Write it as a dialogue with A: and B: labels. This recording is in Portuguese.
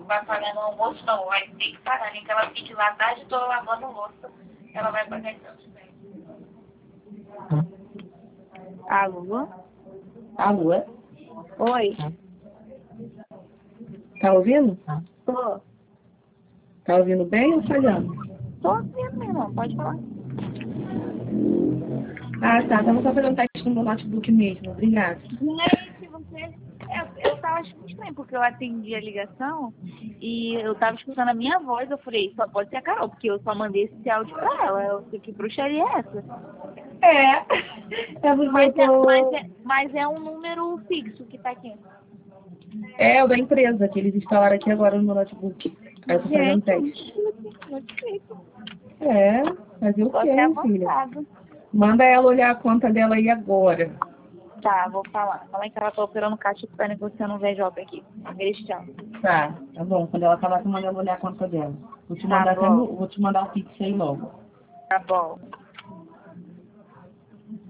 A: vai pagar no almoço, não. Vai ter que pagar. Nem que ela fique lá a tarde toda lavando louça. Ela vai pagar esse ano.
B: Alô?
C: Alô?
B: Oi?
C: Tá ouvindo?
B: Tô.
C: Tá ouvindo bem ou falhando?
B: Tô ouvindo, meu irmão. Pode falar.
C: Ah, tá. Tava só fazendo teste no meu notebook mesmo. Obrigada.
B: Gente, você... Eu tava achando estranho, porque eu atendi a ligação e eu tava escutando a minha voz. Eu falei, só pode ser a Carol, porque eu só mandei esse áudio pra ela. Eu sei que bruxaria é essa.
C: É porque
B: Mas é um número fixo que tá aqui.
C: É o da empresa, que eles instalaram aqui agora no meu notebook. Aí eu tô fazendo teste. Fazer o
B: Tô
C: quê,
B: até
C: minha filha?
B: avançado.
C: Manda ela olhar a conta dela aí agora.
B: Tá, vou falar. Fala aí que ela tá operando caixa que tá negociando um VJ aqui. Cristiano.
C: Tá bom. Quando ela acabar, você manda ela olhar a conta dela. Vou te
B: Tá
C: mandar
B: bom.
C: vou te mandar o Pix aí logo.
B: Tá bom.